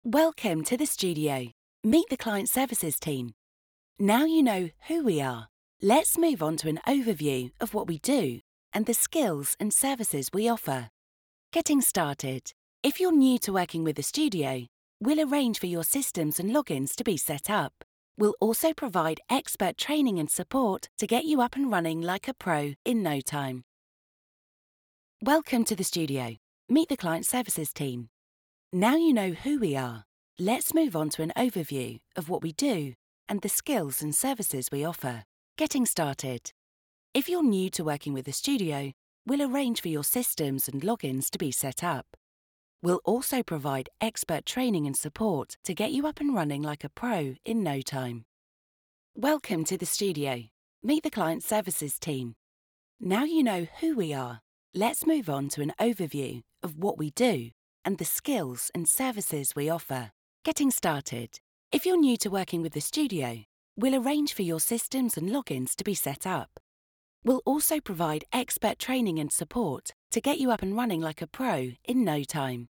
Welcome to the studio. Meet the client services team. Now you know who we are. Let's move on to an overview of what we do and the skills and services we offer. Getting started. If you're new to working with the studio, we'll arrange for your systems and logins to be set up. We'll also provide expert training and support to get you up and running like a pro in no time. Welcome to the studio. Meet the client services team. Now you know who we are. Let's move on to an overview of what we do and the skills and services we offer. Getting started. If you're new to working with the studio, we'll arrange for your systems and logins to be set up. We'll also provide expert training and support to get you up and running like a pro in no time. Welcome to the studio. Meet the client services team. Now you know who we are. Let's move on to an overview of what we do and the skills and services we offer. Getting started. If you're new to working with the studio, we'll arrange for your systems and logins to be set up. We'll also provide expert training and support to get you up and running like a pro in no time.